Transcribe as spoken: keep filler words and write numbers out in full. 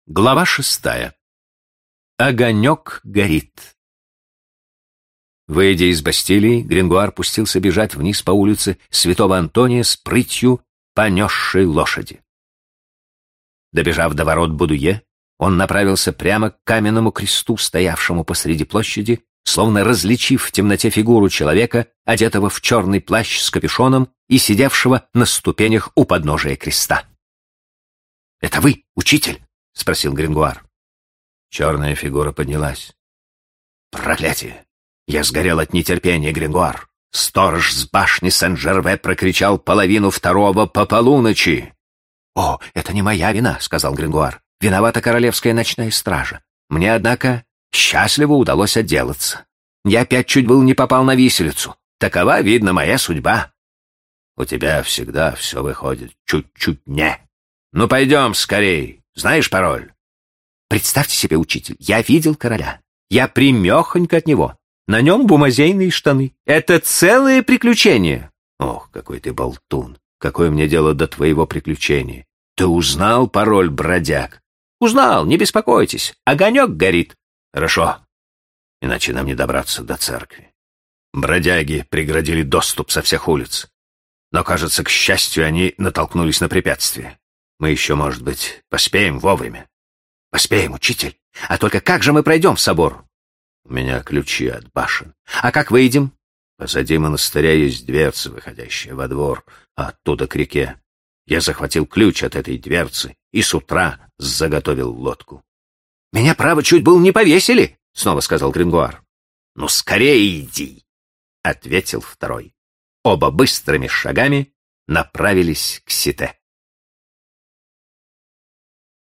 Глава шестая. Огонек горит. Выйдя из Бастилии, Грингуар пустился бежать вниз по улице Святого Антония с прытью понесшей лошади. Добежав до ворот Будуе, он направился прямо к каменному кресту, стоявшему посреди площади, словно различив в темноте фигуру человека, одетого в черный плащ с капюшоном и сидевшего на ступенях у подножия креста. «Это вы, учитель?» — спросил Грингуар. Черная фигура поднялась. «Проклятие! Я сгорел от нетерпения, Грингуар! Сторож с башни Сен-Жерве прокричал половину второго по полуночи!» «О, это не моя вина», — сказал Грингуар. «Виновата королевская ночная стража. Мне, однако, счастливо удалось отделаться. Я опять чуть был не попал на виселицу. Такова, видно, моя судьба». «У тебя всегда все выходит чуть-чуть не. Ну, пойдем скорей. Знаешь пароль?» «Представьте себе, учитель, я видел короля. Я примехонько от него. На нем бумазейные штаны. Это целое приключение». «Ох, какой ты болтун! Какое мне дело до твоего приключения? Ты узнал пароль, бродяг?» «Узнал, не беспокойтесь. Огонек горит». «Хорошо, иначе нам не добраться до церкви. Бродяги преградили доступ со всех улиц. Но, кажется, к счастью, они натолкнулись на препятствие. Мы еще, может быть, поспеем вовремя». «Поспеем, учитель. А только как же мы пройдем в собор?» «У меня ключи от башен». «А как выйдем?» «Позади монастыря есть дверца, выходящая во двор, а оттуда к реке. Я захватил ключ от этой дверцы и с утра заготовил лодку». «Меня, право, чуть было не повесили», — снова сказал Грингуар. «Ну, скорее иди», — ответил второй. Оба быстрыми шагами направились к Сите.